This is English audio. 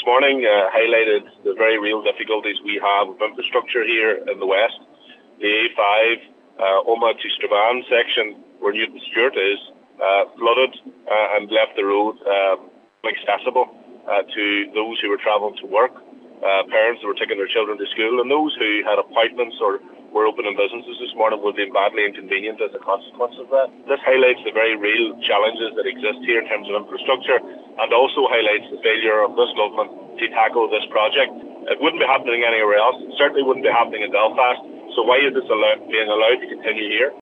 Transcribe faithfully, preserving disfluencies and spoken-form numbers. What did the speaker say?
morning uh, highlighted the very real difficulties we have with infrastructure here in the west. The A five, uh, Omagh to Strabane section, where Newton Stewart is, uh, flooded uh, and left the road uh, inaccessible uh, to those who were travelling to work, uh, parents who were taking their children to school, and those who had appointments or were opening businesses this morning would have been badly inconvenienced as a consequence of that. This highlights the very real challenges that exist here in terms of infrastructure, and also highlights the failure of this government to tackle this project. It wouldn't be happening anywhere else. It certainly wouldn't be happening in Belfast. So why is this allowed, being allowed to continue here?